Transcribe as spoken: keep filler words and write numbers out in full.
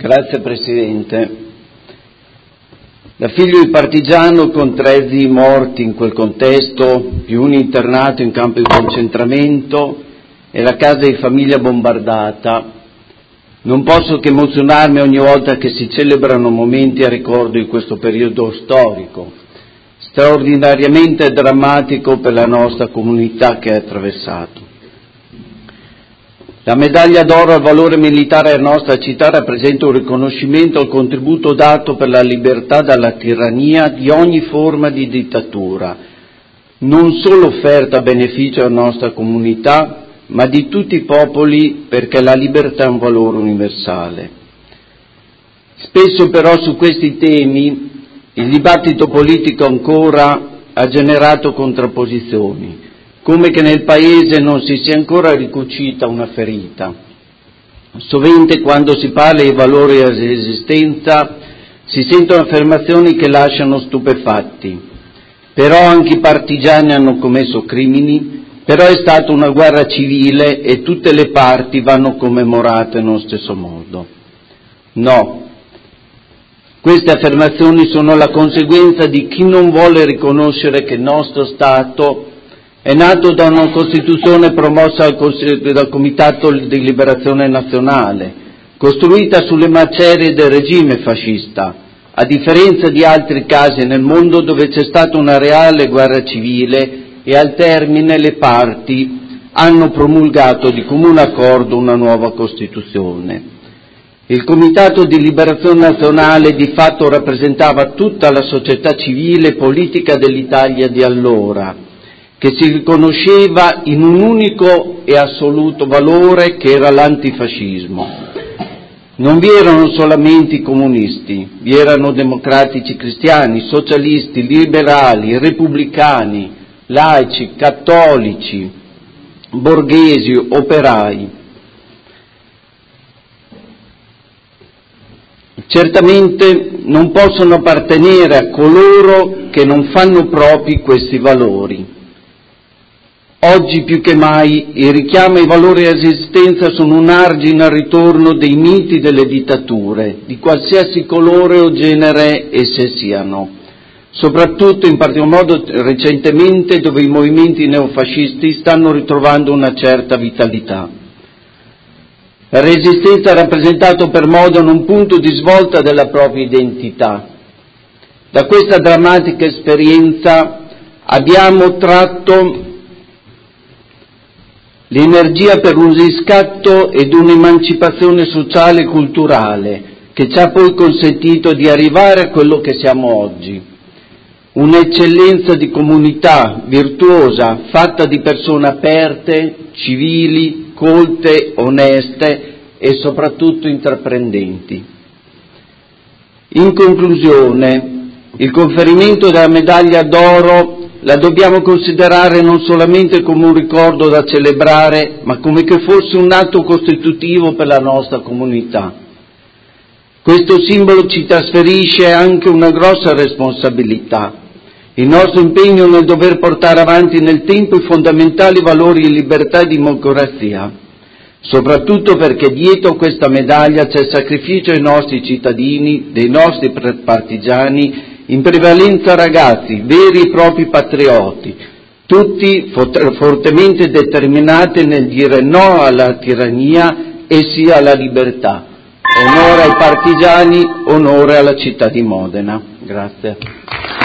Grazie Presidente. Da figlio di partigiano con tre zii morti in quel contesto, più un internato in campo di concentramento e la casa di famiglia bombardata, non posso che emozionarmi ogni volta che si celebrano momenti a ricordo di questo periodo storico, straordinariamente drammatico per la nostra comunità che ha attraversato. La medaglia d'oro al valore militare della nostra città rappresenta un riconoscimento al contributo dato per la libertà dalla tirannia di ogni forma di dittatura, non solo offerta a beneficio della nostra comunità, ma di tutti i popoli, perché la libertà è un valore universale. Spesso però su questi temi il dibattito politico ancora ha generato contrapposizioni, come che nel Paese non si sia ancora ricucita una ferita. Sovente quando si parla di valori di resistenza si sentono affermazioni che lasciano stupefatti. Però anche i partigiani hanno commesso crimini, però è stata una guerra civile e tutte le parti vanno commemorate nello stesso modo. No. Queste affermazioni sono la conseguenza di chi non vuole riconoscere che il nostro Stato è nato da una Costituzione promossa dal Comitato di Liberazione Nazionale, costruita sulle macerie del regime fascista, a differenza di altri casi nel mondo dove c'è stata una reale guerra civile e al termine le parti hanno promulgato di comune accordo una nuova Costituzione. Il Comitato di Liberazione Nazionale di fatto rappresentava tutta la società civile e politica dell'Italia di allora, che si riconosceva in un unico e assoluto valore che era l'antifascismo. Non vi erano solamente i comunisti, vi erano democratici cristiani, socialisti, liberali, repubblicani, laici, cattolici, borghesi, operai. Certamente non possono appartenere a coloro che non fanno propri questi valori. Oggi più che mai i richiami ai valori di resistenza sono un argine al ritorno dei miti delle dittature, di qualsiasi colore o genere esse siano, soprattutto in particolar modo recentemente dove i movimenti neofascisti stanno ritrovando una certa vitalità. La resistenza ha rappresentato per Modena un punto di svolta della propria identità. Da questa drammatica esperienza abbiamo tratto l'energia per un riscatto ed un'emancipazione sociale e culturale che ci ha poi consentito di arrivare a quello che siamo oggi. Un'eccellenza di comunità virtuosa, fatta di persone aperte, civili, colte, oneste e soprattutto intraprendenti. In conclusione, il conferimento della medaglia d'oro la dobbiamo considerare non solamente come un ricordo da celebrare, ma come che fosse un atto costitutivo per la nostra comunità. Questo simbolo ci trasferisce anche una grossa responsabilità, il nostro impegno nel dover portare avanti nel tempo i fondamentali valori di libertà e democrazia, soprattutto perché dietro questa medaglia c'è il sacrificio dei nostri cittadini, dei nostri partigiani, in prevalenza ragazzi, veri e propri patrioti, tutti fortemente determinati nel dire no alla tirannia e sì alla libertà. Onore ai partigiani, onore alla città di Modena. Grazie.